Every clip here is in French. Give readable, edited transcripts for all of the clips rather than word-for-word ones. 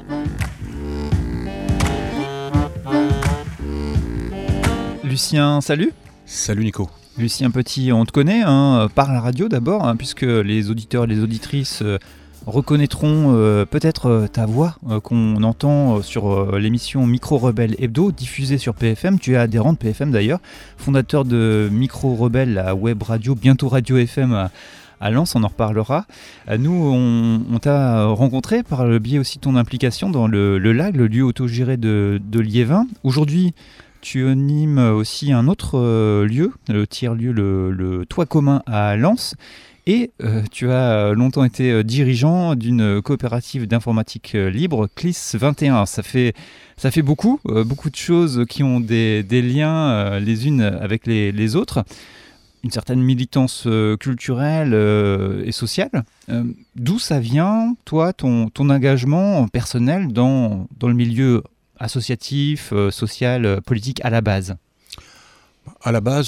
Lucien, salut. Salut Nico. Lucien Petit, on te connaît par la radio d'abord, puisque les auditeurs et les auditrices reconnaîtront peut-être ta voix qu'on entend sur l'émission Micro Rebelle Hebdo, diffusée sur PFM. Tu es adhérent de PFM d'ailleurs, fondateur de Micro Rebelle, la web radio, bientôt Radio FM à Lens, on en reparlera. Nous, on t'a rencontré par le biais aussi de ton implication dans le LAG, le lieu autogéré de Liévin. Aujourd'hui, tu animes aussi un autre lieu, le tiers-lieu, le Toit commun à Lens. Et tu as longtemps été dirigeant d'une coopérative d'informatique libre, CLIS 21. Ça fait beaucoup de choses qui ont des liens les unes avec les autres. Une certaine militance culturelle et sociale. D'où ça vient, toi, ton engagement personnel dans le milieu associatif, social, politique à la base? À la base,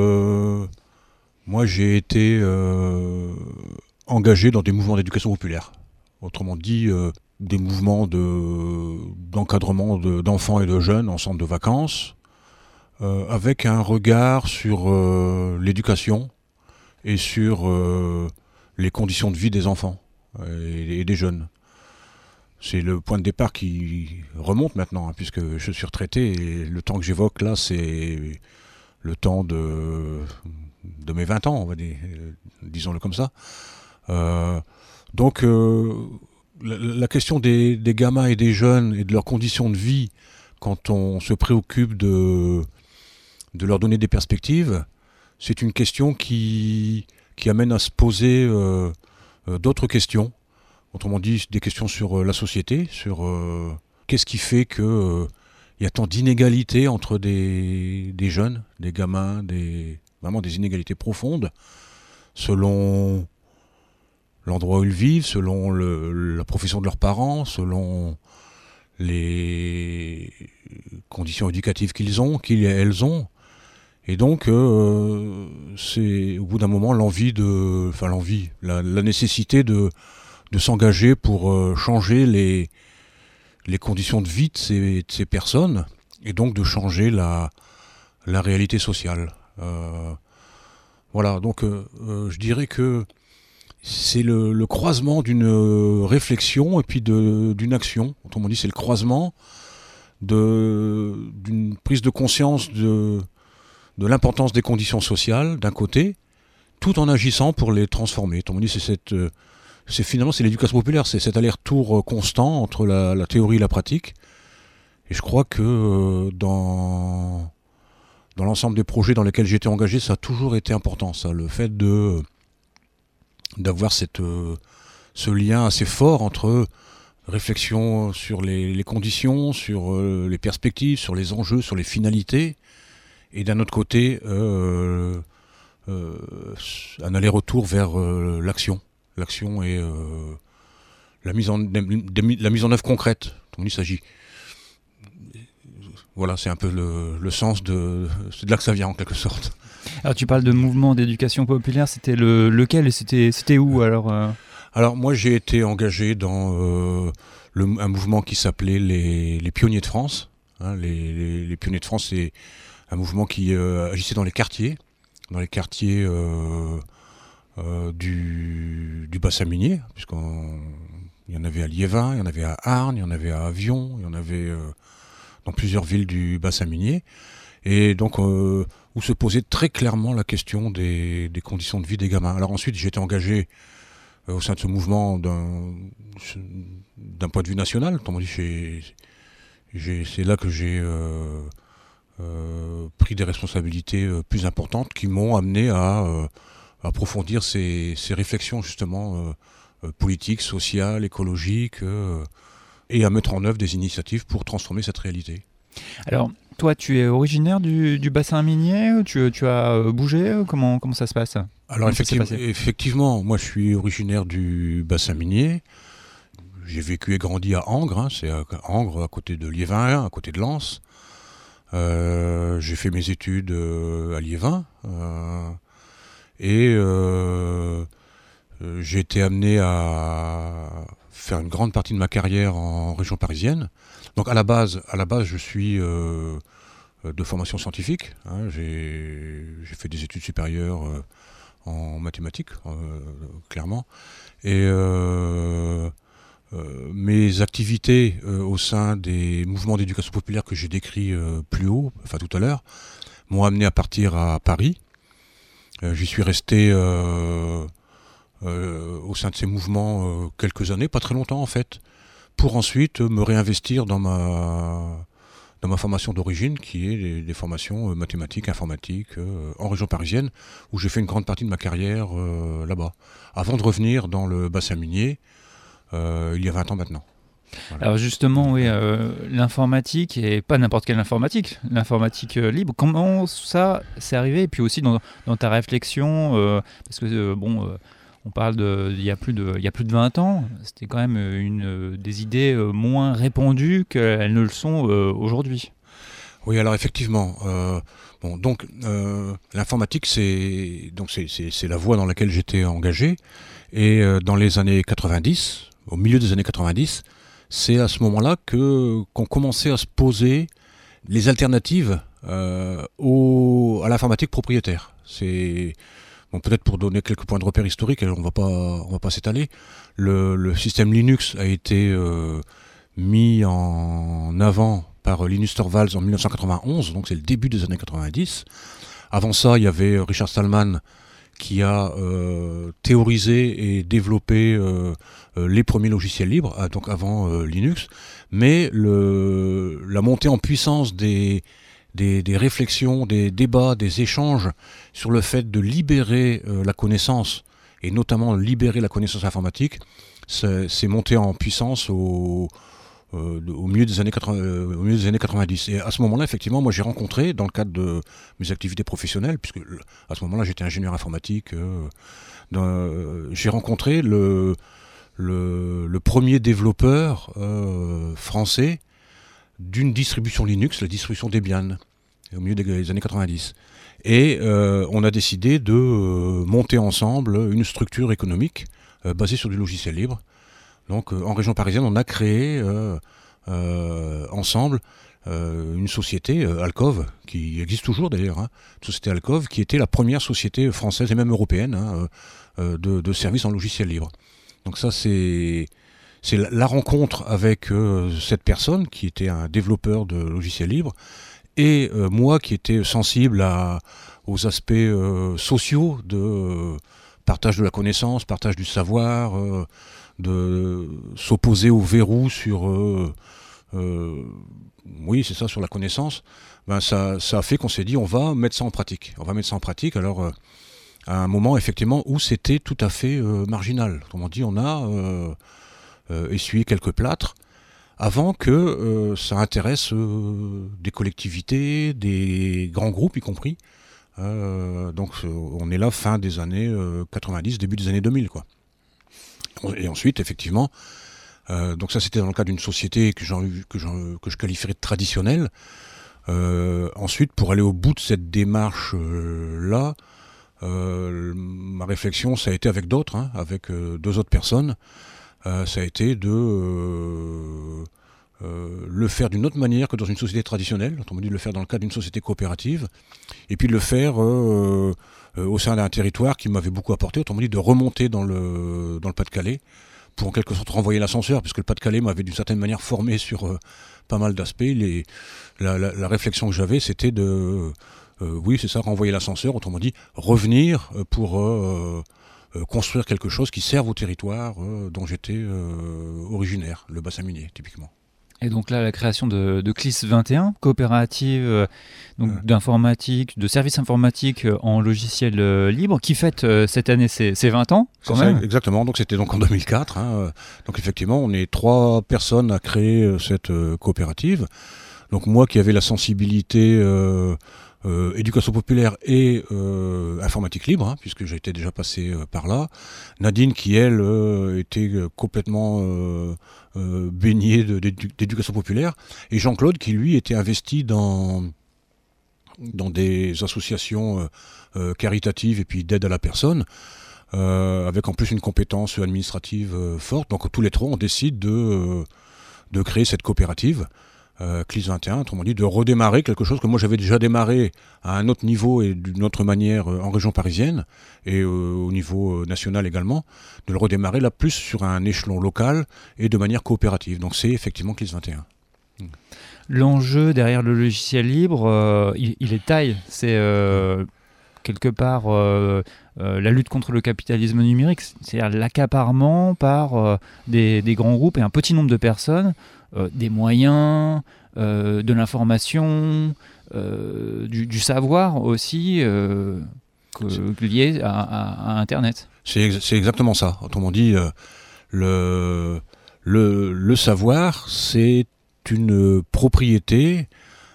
moi j'ai été engagé dans des mouvements d'éducation populaire. Autrement dit, des mouvements d'encadrement d'enfants et de jeunes en centre de vacances, avec un regard sur l'éducation et sur les conditions de vie des enfants et des jeunes. C'est le point de départ qui remonte maintenant, puisque je suis retraité et le temps que j'évoque là, c'est le temps de mes 20 ans, on va dire, disons-le comme ça. Donc la question des gamins et des jeunes et de leurs conditions de vie, quand on se préoccupe de leur donner des perspectives, c'est une question qui amène à se poser d'autres questions. Autrement dit, des questions sur la société, sur qu'est-ce qui fait qu'il y a tant d'inégalités entre des jeunes, des gamins, vraiment des inégalités profondes, selon l'endroit où ils vivent, selon la profession de leurs parents, selon les conditions éducatives qu'ils ont, elles ont. Et donc, c'est au bout d'un moment la nécessité de s'engager pour changer les conditions de vie de ces personnes et donc de changer la réalité sociale. Voilà, donc je dirais que c'est le croisement d'une réflexion et puis d'une action. Autrement dit, c'est le croisement d'une prise de conscience de l'importance des conditions sociales d'un côté, tout en agissant pour les transformer. Autrement dit, finalement, c'est l'éducation populaire, c'est cet aller-retour constant entre la théorie et la pratique. Et je crois que dans l'ensemble des projets dans lesquels j'ai été engagé, ça a toujours été important, ça, le fait d'avoir ce lien assez fort entre réflexion sur les conditions, sur les perspectives, sur les enjeux, sur les finalités, et d'un autre côté, un aller-retour vers l'action. L'action et la mise en œuvre concrète. Il s'agit. Voilà, c'est un peu le sens c'est de là que ça vient en quelque sorte. Alors tu parles de mouvement d'éducation populaire, c'était lequel et c'était où alors Alors moi j'ai été engagé dans un mouvement qui s'appelait les Pionniers de France. Les Pionniers de France, c'est un mouvement qui agissait dans les quartiers du bassin minier, puisqu'il y en avait à Liévin, il y en avait à Arnes, il y en avait à Avion, il y en avait dans plusieurs villes du bassin minier, et donc où se posait très clairement la question des conditions de vie des gamins. Alors ensuite, j'ai été engagé au sein de ce mouvement d'un point de vue national. Autrement dit, c'est là que j'ai pris des responsabilités plus importantes qui m'ont amené à approfondir ces réflexions justement politiques, sociales, écologiques, et à mettre en œuvre des initiatives pour transformer cette réalité. Alors, toi, tu es originaire du bassin minier, tu as bougé, comment ça se passe? Alors effectivement, moi je suis originaire du bassin minier. J'ai vécu et grandi à Angres, c'est à Angres, à côté de Liévin, à côté de Lens. J'ai fait mes études à Liévin. Et j'ai été amené à faire une grande partie de ma carrière en région parisienne. Donc à la base, je suis de formation scientifique. Hein, j'ai fait des études supérieures en mathématiques, clairement. Et mes activités au sein des mouvements d'éducation populaire que j'ai décrits plus haut, enfin tout à l'heure, m'ont amené à partir à Paris. J'y suis resté au sein de ces mouvements quelques années, pas très longtemps en fait, pour ensuite me réinvestir dans ma formation d'origine, qui est des formations mathématiques, informatiques, en région parisienne, où j'ai fait une grande partie de ma carrière là-bas, avant de revenir dans le bassin minier, il y a 20 ans maintenant. Voilà. Alors justement, oui, l'informatique, et pas n'importe quelle informatique, l'informatique libre, comment ça s'est arrivé? Et puis aussi dans ta réflexion, parce que on parle il y a plus de 20 ans, c'était quand même des idées moins répandues qu'elles ne le sont aujourd'hui. Oui, alors effectivement, l'informatique, c'est la voie dans laquelle j'étais engagé, et dans les années 90, au milieu des années 90, c'est à ce moment-là qu'on commençait à se poser les alternatives à l'informatique propriétaire. C'est peut-être pour donner quelques points de repère historiques, on va pas s'étaler. Le système Linux a été mis en avant par Linus Torvalds en 1991, donc c'est le début des années 90. Avant ça, il y avait Richard Stallman qui a théorisé et développé les premiers logiciels libres, donc avant Linux, mais la montée en puissance des réflexions, des débats, des échanges sur le fait de libérer la connaissance, et notamment libérer la connaissance informatique, c'est monté en puissance au milieu des années 90. Et à ce moment-là, effectivement, moi j'ai rencontré, dans le cadre de mes activités professionnelles, puisque à ce moment-là j'étais ingénieur informatique, j'ai rencontré le premier développeur français d'une distribution Linux, la distribution Debian, au milieu des années 90. Et on a décidé de monter ensemble une structure économique basée sur du logiciel libre. Donc en région parisienne, on a créé ensemble une société, Alcove, qui existe toujours d'ailleurs, une société Alcove, qui était la première société française et même européenne de services en logiciel libre. Donc ça, c'est la rencontre avec cette personne qui était un développeur de logiciels libres, et moi qui étais sensible aux aspects sociaux de partage de la connaissance, partage du savoir, de s'opposer au verrou sur sur la connaissance. Ça a fait qu'on s'est dit on va mettre ça en pratique. Alors à un moment effectivement où c'était tout à fait marginal. Autrement dit, on a essuyé quelques plâtres avant que ça intéresse des collectivités, des grands groupes y compris. Donc on est là fin des années 90, début des années 2000 quoi. Et ensuite effectivement, donc ça c'était dans le cadre d'une société que je qualifierais de traditionnelle. Ensuite, pour aller au bout de cette démarche là, ma réflexion ça a été avec d'autres, avec deux autres personnes. Ça a été de le faire d'une autre manière que dans une société traditionnelle, autrement dit de le faire dans le cadre d'une société coopérative, et puis de le faire au sein d'un territoire qui m'avait beaucoup apporté, autrement dit de remonter dans le Pas-de-Calais, pour en quelque sorte renvoyer l'ascenseur, puisque le Pas-de-Calais m'avait d'une certaine manière formé sur pas mal d'aspects. La réflexion que j'avais, c'était de renvoyer l'ascenseur, autrement dit revenir pour construire quelque chose qui serve au territoire dont j'étais originaire, le bassin minier typiquement. Et donc là, la création de CLIS 21, coopérative d'informatique, de services informatiques en logiciel libre, qui fête cette année ses 20 ans, quand même. Exactement, donc c'était donc en 2004. Donc effectivement, on est 3 personnes à créer cette coopérative. Donc moi qui avais la sensibilité éducation populaire et informatique libre, puisque j'étais déjà passé par là. Nadine qui, elle, était complètement baignée d'éducation populaire. Et Jean-Claude qui, lui, était investi dans des associations caritatives et puis d'aide à la personne. avec en plus une compétence administrative forte. Donc tous les trois, on décide de créer cette coopérative. CLIS 21, autrement dit, de redémarrer quelque chose que moi j'avais déjà démarré à un autre niveau et d'une autre manière en région parisienne et au niveau national également, de le redémarrer là plus sur un échelon local et de manière coopérative. Donc c'est effectivement CLIS 21. L'enjeu derrière le logiciel libre, il est taille. C'est quelque part la lutte contre le capitalisme numérique, c'est-à-dire l'accaparement par des grands groupes et un petit nombre de personnes, des moyens, de l'information, du savoir aussi lié à Internet. C'est exactement ça. Autrement dit, le savoir, c'est une propriété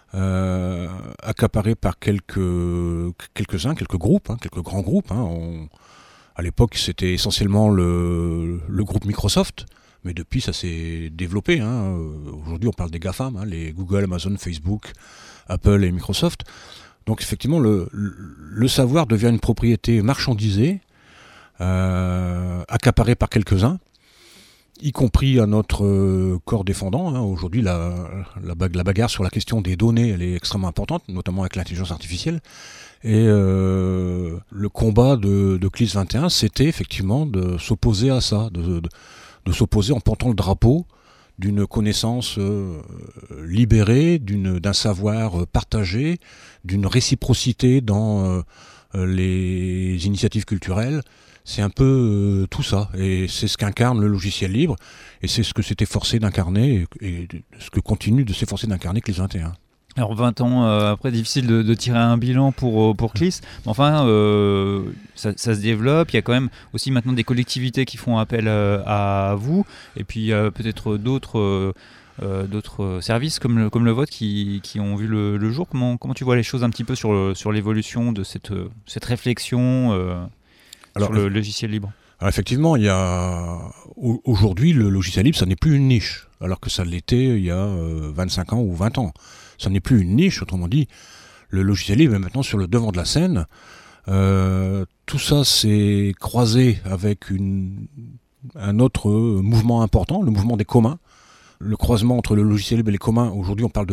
accaparée par quelques groupes, quelques grands groupes. À l'époque, c'était essentiellement le groupe Microsoft, mais depuis, ça s'est développé. Aujourd'hui, on parle des GAFAM, les Google, Amazon, Facebook, Apple et Microsoft. Donc, effectivement, le savoir devient une propriété marchandisée, accaparée par quelques-uns, y compris à notre corps défendant. Aujourd'hui, la bagarre sur la question des données, elle est extrêmement importante, notamment avec l'intelligence artificielle. Et le combat de CLIS 21, c'était effectivement de s'opposer à ça, de s'opposer en portant le drapeau d'une connaissance libérée, d'un savoir partagé, d'une réciprocité dans les initiatives culturelles. C'est un peu tout ça, et c'est ce qu'incarne le logiciel libre, et c'est ce que s'est efforcé d'incarner, et ce que continue de s'efforcer d'incarner CLIS 21. Alors 20 ans après, difficile de tirer un bilan pour CLIS, mais enfin ça se développe, il y a quand même aussi maintenant des collectivités qui font appel à vous, et puis peut-être d'autres services comme le vôtre qui ont vu le jour. Comment tu vois les choses un petit peu sur l'évolution de cette réflexion sur le logiciel libre? Alors effectivement, aujourd'hui, le logiciel libre, ça n'est plus une niche, alors que ça l'était il y a 25 ans ou 20 ans. Ça n'est plus une niche, autrement dit, le logiciel libre est maintenant sur le devant de la scène. Tout ça s'est croisé avec un autre mouvement important, le mouvement des communs. Le croisement entre le logiciel libre et les communs, aujourd'hui on parle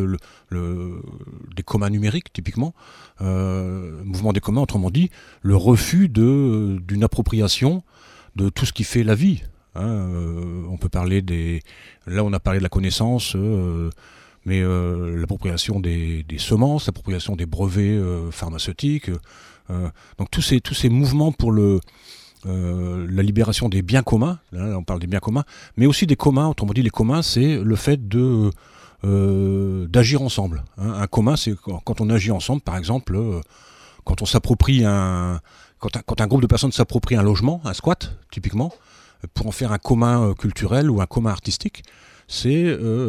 des communs numériques typiquement, mouvement des communs, autrement dit, le refus d'une appropriation de tout ce qui fait la vie. On peut parler là on a parlé de la connaissance, mais l'appropriation des semences, l'appropriation des brevets pharmaceutiques, donc tous ces mouvements pour la libération des biens communs, là on parle des biens communs, mais aussi des communs. Autrement dit, les communs, c'est le fait d'agir ensemble. Un commun, c'est quand on agit ensemble, par exemple, quand on s'approprie quand un groupe de personnes s'approprie un logement, un squat, typiquement, pour en faire un commun culturel ou un commun artistique. C'est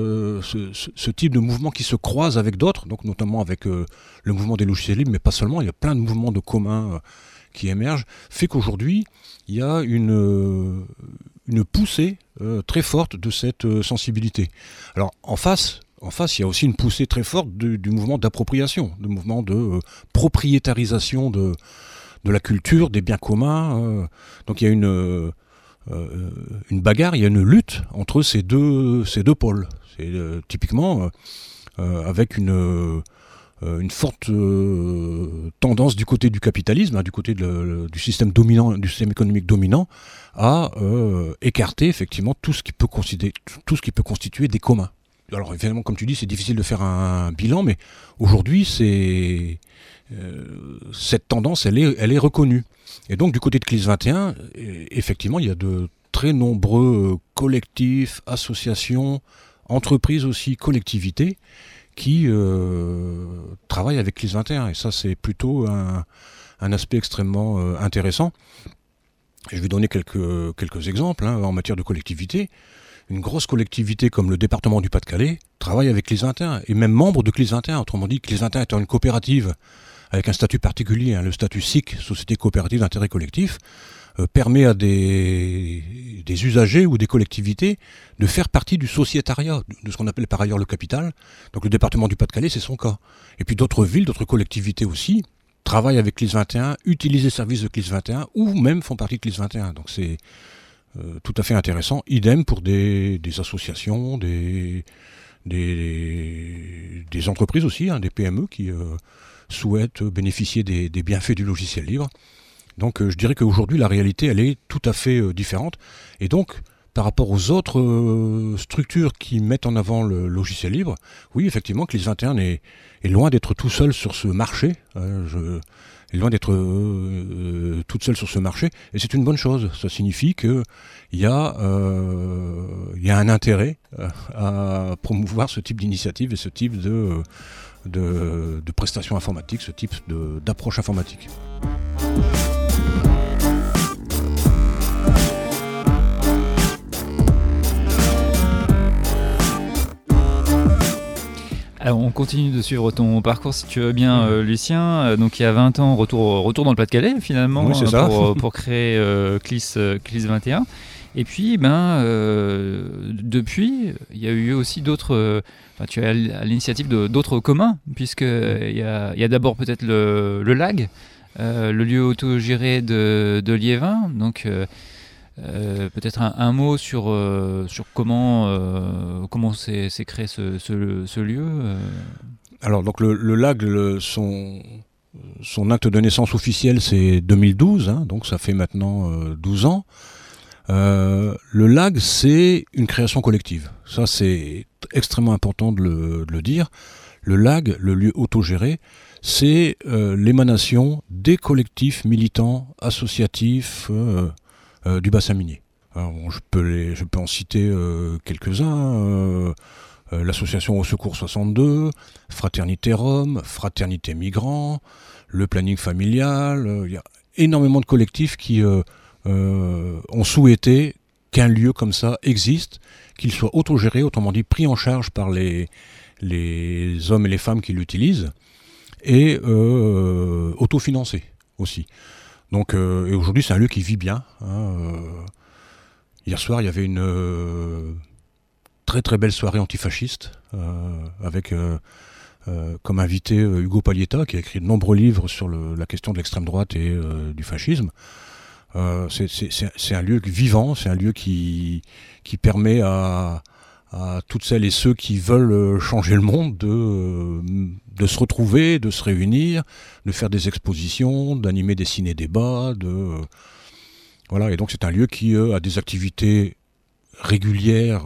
ce type de mouvement qui se croise avec d'autres, donc notamment avec le mouvement des logiciels libres, mais pas seulement, il y a plein de mouvements de communs qui émergent, fait qu'aujourd'hui, il y a une poussée très forte de cette sensibilité. Alors, en face, il y a aussi une poussée très forte du mouvement d'appropriation, du mouvement de propriétarisation de la culture, des biens communs. Donc, il y a une bagarre, il y a une lutte entre ces deux pôles. C'est typiquement avec une forte tendance du côté du capitalisme, du côté du système dominant, du système économique dominant, à écarter effectivement tout ce qui peut constituer des communs. Alors évidemment, comme tu dis, c'est difficile de faire un bilan, mais aujourd'hui, cette tendance, elle est reconnue. Et donc du côté de CLIS 21, effectivement, il y a de très nombreux collectifs, associations, entreprises aussi, collectivités, qui travaillent avec CLIS 21. Et ça, c'est plutôt un aspect extrêmement intéressant. Et je vais donner quelques exemples en matière de collectivité. Une grosse collectivité comme le département du Pas-de-Calais travaille avec CLIS 21, et même membre de CLIS 21. Autrement dit, CLIS 21 étant une coopérative avec un statut particulier, le statut SIC, Société coopérative d'intérêt collectif, permet à des usagers ou des collectivités de faire partie du sociétariat, de ce qu'on appelle par ailleurs le capital. Donc le département du Pas-de-Calais, c'est son cas. Et puis d'autres villes, d'autres collectivités aussi, travaillent avec CLIS 21, utilisent les services de CLIS 21 ou même font partie de CLIS 21. Donc c'est tout à fait intéressant. Idem pour des associations, des entreprises aussi, des PME qui souhaitent bénéficier des bienfaits du logiciel libre. Donc je dirais qu'aujourd'hui la réalité elle est tout à fait différente. Et donc par rapport aux autres structures qui mettent en avant le logiciel libre, oui effectivement CLIS 21 est loin d'être tout seul sur ce marché. Est loin d'être toute seule sur ce marché, et c'est une bonne chose. Ça signifie qu'il y a un intérêt à promouvoir ce type d'initiative et ce type de prestations informatiques, ce type d'approche informatique. Alors on continue de suivre ton parcours si tu veux bien Lucien. Donc il y a 20 ans, retour dans le Pas-de-Calais finalement, oui, c'est ça. Pour créer CLIS 21. Et puis depuis, il y a eu aussi d'autres... tu es à l'initiative d'autres communs, puisqu'il y a d'abord peut-être le LAG, le lieu autogéré de Liévin. Donc peut-être un mot sur comment s'est créé ce lieu. Alors donc le LAG, son acte de naissance officiel c'est 2012, donc ça fait maintenant 12 ans. Le LAG c'est une création collective, ça c'est extrêmement important de le dire. Le LAG, le lieu autogéré, c'est l'émanation des collectifs militants, associatifs, du bassin minier. Alors, je peux en citer quelques-uns. L'association Au Secours 62, Fraternité Rome, Fraternité Migrants, le planning familial. Il y a énormément de collectifs qui ont souhaité qu'un lieu comme ça existe, qu'il soit autogéré, autrement dit pris en charge par les hommes et les femmes qui l'utilisent, et autofinancé aussi. Donc, et aujourd'hui, c'est un lieu qui vit bien. Hier soir, il y avait une très très belle soirée antifasciste avec comme invité Hugo Paglietta, qui a écrit de nombreux livres sur la question de l'extrême droite et du fascisme. C'est un lieu vivant, c'est un lieu qui permet à toutes celles et ceux qui veulent changer le monde de se retrouver, de se réunir, de faire des expositions, d'animer des ciné-débats, voilà. Et donc c'est un lieu qui a des activités régulières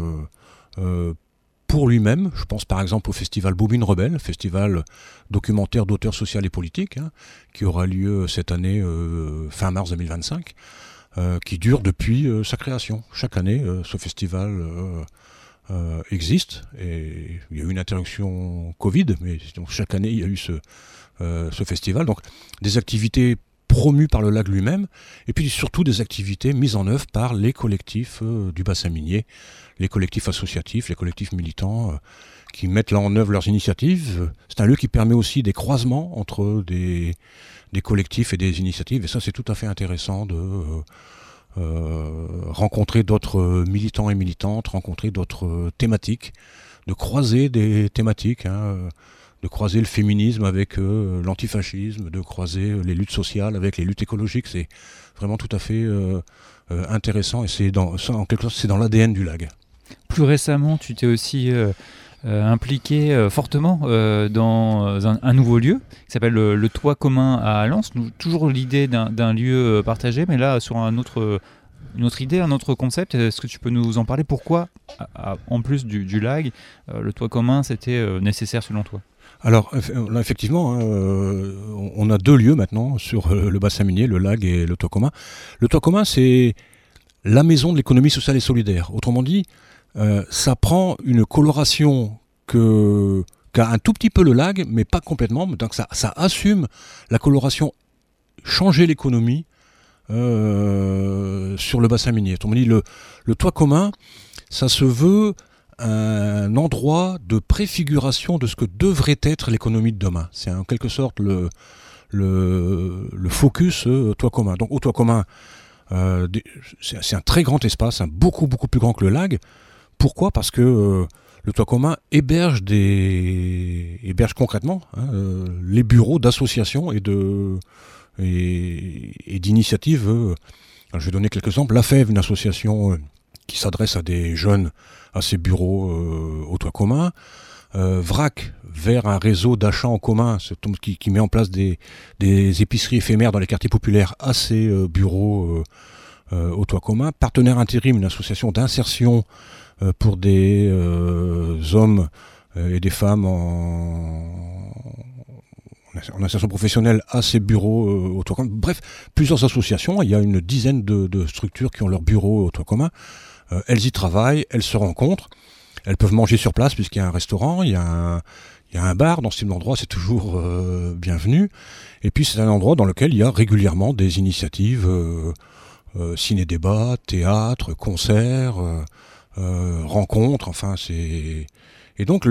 pour lui-même. Je pense par exemple au festival Bobine Rebelle, festival documentaire d'auteurs sociaux et politiques, qui aura lieu cette année fin mars 2025, qui dure depuis sa création. Chaque année, ce festival existe, et il y a eu une interruption Covid, mais donc chaque année il y a eu ce festival. Donc des activités promues par le LAG lui-même, et puis surtout des activités mises en œuvre par les collectifs du bassin minier, les collectifs associatifs, les collectifs militants qui mettent là en œuvre leurs initiatives. C'est un lieu qui permet aussi des croisements entre des collectifs et des initiatives, et ça c'est tout à fait intéressant de rencontrer d'autres militants et militantes, rencontrer d'autres thématiques, de croiser des thématiques, de croiser le féminisme avec l'antifascisme, de croiser les luttes sociales avec les luttes écologiques. C'est vraiment tout à fait intéressant, et en quelque sorte c'est dans l'ADN du LAG. Plus récemment, tu t'es aussi impliqué fortement dans un nouveau lieu qui s'appelle le Toit commun à Lens. Toujours l'idée d'un lieu partagé, mais là sur une autre idée, un autre concept. Est-ce que tu peux nous en parler? Pourquoi, en plus du LAG, le Toit commun c'était nécessaire selon toi? Alors là, effectivement, on a deux lieux maintenant sur le bassin minier, le LAG et le Toit commun. Le Toit commun, c'est la maison de l'économie sociale et solidaire. Autrement dit, ça prend une coloration qu'a un tout petit peu le LAG, mais pas complètement. Donc ça assume la coloration changer l'économie sur le bassin minier. Autrement dit, le Toit commun, ça se veut un endroit de préfiguration de ce que devrait être l'économie de demain. C'est en quelque sorte le focus Toit commun. Donc au Toit commun, c'est un très grand espace, beaucoup beaucoup plus grand que le LAG. Pourquoi ? Parce que le toit commun héberge concrètement les bureaux d'associations et d'initiatives. Je vais donner quelques exemples. La FEV, une association qui s'adresse à des jeunes à ses bureaux au toit commun. VRAC, vers un réseau d'achat en commun, qui met en place des épiceries éphémères dans les quartiers populaires à ses bureaux au toit commun. Partenaire Intérim, une association d'insertion pour des hommes et des femmes en insertion professionnelle à ses bureaux au toit commun. Bref, plusieurs associations. Il y a une dizaine de structures qui ont leur bureau au toit commun. Elles y travaillent, elles se rencontrent. Elles peuvent manger sur place puisqu'il y a un restaurant, il y a un bar. Dans ce type d'endroit, c'est toujours bienvenu. Et puis c'est un endroit dans lequel il y a régulièrement des initiatives ciné-débat, théâtre, concerts, rencontres. Enfin, c'est... Et donc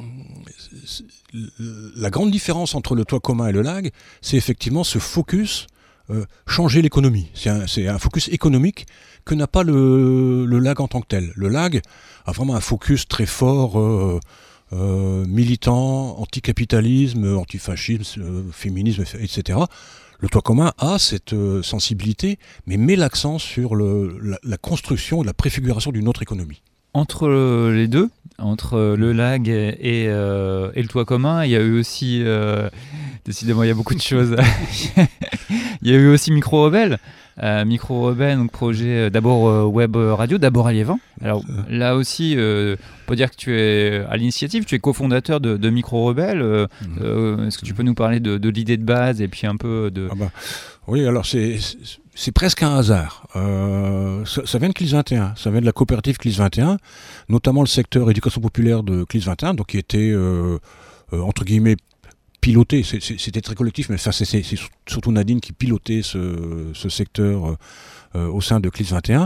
la grande différence entre le toit commun et le LAG, c'est effectivement ce focus, changer l'économie. C'est un focus économique que n'a pas le LAG en tant que tel. Le LAG a vraiment un focus très fort, militant, anticapitalisme, antifascisme, féminisme, etc. Le toit commun a cette sensibilité, mais met l'accent sur la construction et la préfiguration d'une autre économie. Entre les deux, entre le LAG et le toit commun, il y a eu aussi, décidément il y a beaucoup de choses, il y a eu aussi Micro Rebelle. Micro Rebelle, donc projet d'abord web radio, d'abord à Liévin. Alors là aussi, on peut dire que tu es à l'initiative, tu es cofondateur de Micro Rebelle. Est-ce que tu peux nous parler de l'idée de base et puis un peu de... Oui, alors c'est presque un hasard. Ça vient de CLIS 21, ça vient de la coopérative CLIS 21, notamment le secteur éducation populaire de CLIS 21, donc qui était, entre guillemets, piloté, c'était très collectif, mais c'est surtout Nadine qui pilotait ce secteur au sein de CLIS 21.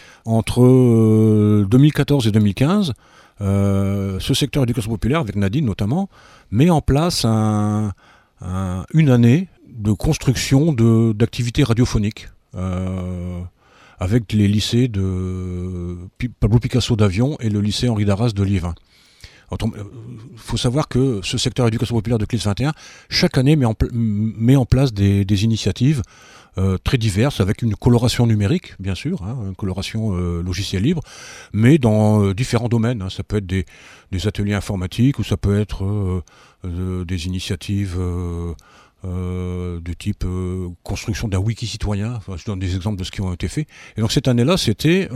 Entre 2014 et 2015, ce secteur éducation populaire, avec Nadine notamment, met en place une année de construction d'activités radiophoniques avec les lycées de Pablo Picasso d'Avion et le lycée Henri Darras de Liévin. Il faut savoir que ce secteur éducation populaire de CLIS 21, chaque année met en place des initiatives très diverses, avec une coloration numérique, bien sûr, une coloration logiciel libre, mais dans différents domaines. Ça peut être des ateliers informatiques, ou ça peut être des initiatives de type construction d'un wiki citoyen. Enfin, je donne des exemples de ce qui ont été faits. Et donc cette année-là, c'était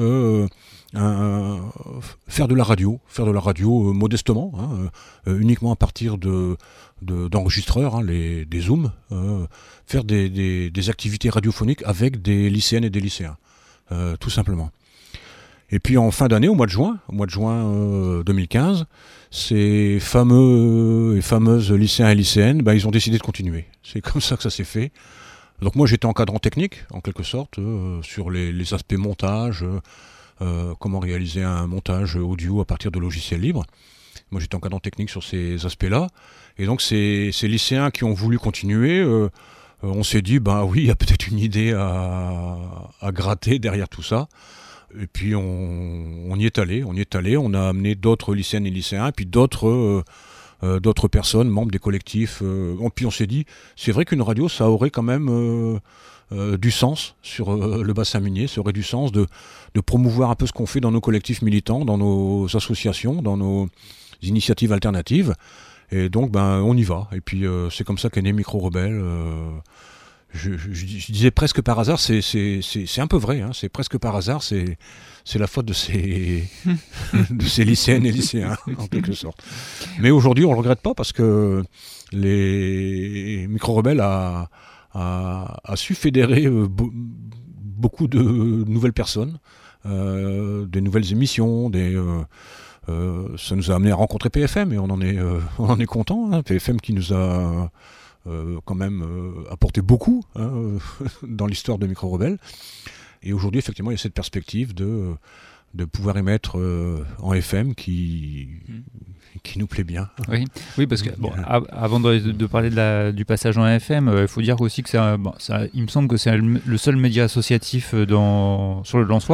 faire de la radio modestement, uniquement à partir d'enregistreurs, des zooms, faire des activités radiophoniques avec des lycéennes et des lycéens, tout simplement. Et puis en fin d'année, au mois de juin 2015, ces fameux et fameuses lycéens et lycéennes, ils ont décidé de continuer. C'est comme ça que ça s'est fait. Donc moi j'étais encadrant technique, en quelque sorte, sur les aspects montage, comment réaliser un montage audio à partir de logiciels libres. Moi j'étais encadrant technique sur ces aspects-là. Et donc ces lycéens qui ont voulu continuer, on s'est dit, oui, il y a peut-être une idée à gratter derrière tout ça. Et puis on y est allé, on a amené d'autres lycéennes et lycéens, et puis d'autres personnes, membres des collectifs. Puis on s'est dit, c'est vrai qu'une radio, ça aurait quand même du sens sur le bassin minier, ça aurait du sens de promouvoir un peu ce qu'on fait dans nos collectifs militants, dans nos associations, dans nos initiatives alternatives. Et donc on y va. Et puis c'est comme ça qu'est né Micro Rebelle. Je disais presque par hasard, c'est un peu vrai, c'est presque par hasard, c'est la faute de ces lycéennes et lycéens, en quelque sorte. Mais aujourd'hui, on ne le regrette pas parce que les Micro Rebelles a su fédérer beaucoup de nouvelles personnes, des nouvelles émissions, ça nous a amené à rencontrer PFM et on en est content, PFM qui nous a quand même apporté beaucoup dans l'histoire de Micro Rebelle. Et aujourd'hui, effectivement, il y a cette perspective de pouvoir émettre en FM qui nous plaît bien. Oui, parce que avant de parler du passage en FM, il faut dire aussi que il me semble que c'est le seul média associatif sur le Lensois.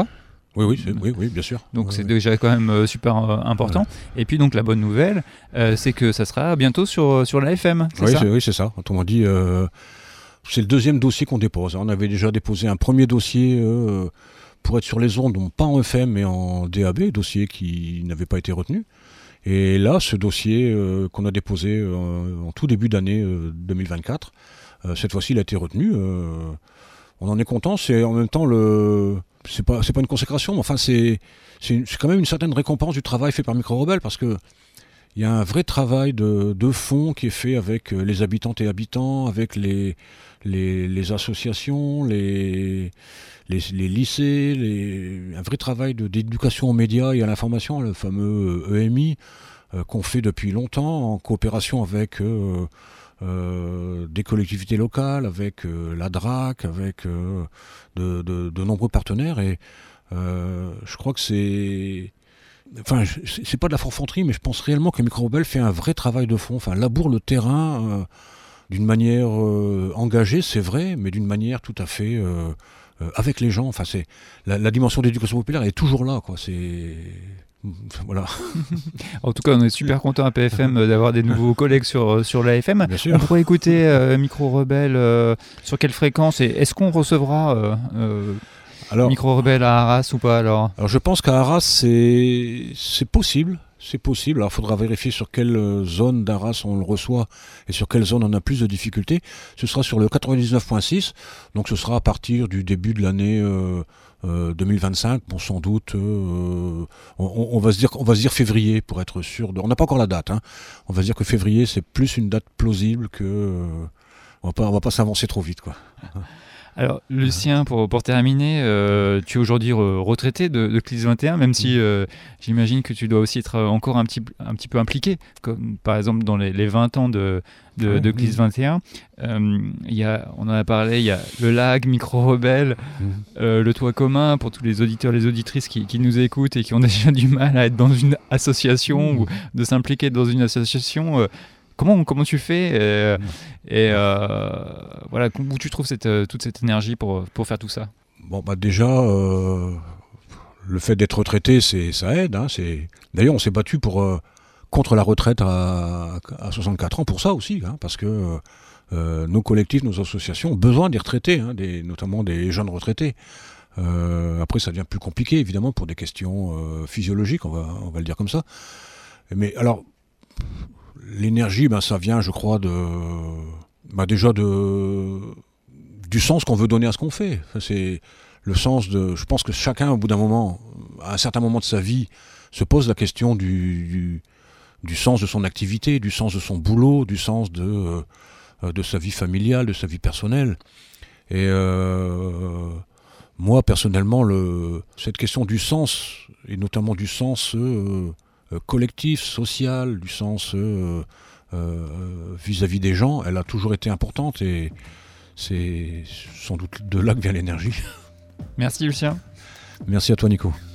Oui, bien sûr. Donc c'est déjà quand même super important. Et puis donc la bonne nouvelle, c'est que ça sera bientôt sur la FM. Oui, c'est ça. Autrement dit, c'est le deuxième dossier qu'on dépose. On avait déjà déposé un premier dossier pour être sur les ondes, non pas en FM mais en DAB, dossier qui n'avait pas été retenu. Et là, ce dossier qu'on a déposé en tout début d'année 2024, cette fois-ci il a été retenu. On en est content. C'est en même temps c'est pas une consécration, mais enfin c'est quand même une certaine récompense du travail fait par Micro Rebelle, parce que il y a un vrai travail de fond qui est fait avec les habitantes et habitants, avec les associations, les lycées, un vrai travail d'éducation aux médias et à l'information, le fameux EMI, qu'on fait depuis longtemps en coopération avec des collectivités locales, avec la DRAC, avec de nombreux partenaires. Et je crois que c'est pas de la forfanterie, mais je pense réellement que Micro Rebelle fait un vrai travail de fond, laboure le terrain d'une manière engagée, c'est vrai, mais d'une manière tout à fait avec les gens. C'est la dimension d'éducation populaire est toujours là, quoi. Voilà. En tout cas, on est super content à PFM d'avoir des nouveaux collègues sur la FM. Bien sûr. On pourrait écouter Micro Rebelle sur quelle fréquence, et est-ce qu'on recevra Micro Rebelle à Arras ou pas alors je pense qu'à Arras c'est possible. C'est possible. Alors il faudra vérifier sur quelle zone d'Arras on le reçoit et sur quelle zone on a plus de difficultés. Ce sera sur le 99.6, donc ce sera à partir du début de l'année 2025, bon, sans doute on va se dire février pour être sûr. On n'a pas encore la date, hein. On va se dire que février c'est plus une date plausible que on va pas s'avancer trop vite, quoi. Alors Lucien, pour terminer, tu es aujourd'hui retraité de CLIS 21, même si j'imagine que tu dois aussi être encore un petit peu impliqué, comme par exemple dans les 20 ans de CLIS 21. On en a parlé, il y a le LAG, Micro Rebelle, le Toit commun pour tous les auditeurs, les auditrices qui nous écoutent et qui ont déjà du mal à être dans une association ou de s'impliquer dans une association. Comment tu fais voilà, où tu trouves toute cette énergie pour faire tout ça? Bon, déjà, le fait d'être retraité, ça aide. Hein, D'ailleurs, on s'est battu contre la retraite à 64 ans pour ça aussi, hein, parce que nos collectifs, nos associations ont besoin des retraités, hein, notamment des jeunes retraités. Après, ça devient plus compliqué, évidemment, pour des questions physiologiques, on va le dire comme ça. Mais alors, l'énergie, ça vient, je crois, déjà du sens qu'on veut donner à ce qu'on fait. C'est le sens je pense que chacun, au bout d'un moment, à un certain moment de sa vie, se pose la question du sens de son activité, du sens de son boulot, du sens de sa vie familiale, de sa vie personnelle. Et moi, personnellement, cette question du sens, et notamment du sens collectif, social, du sens vis-à-vis des gens, elle a toujours été importante, et c'est sans doute de là que vient l'énergie. Merci Lucien. Merci à toi Nico.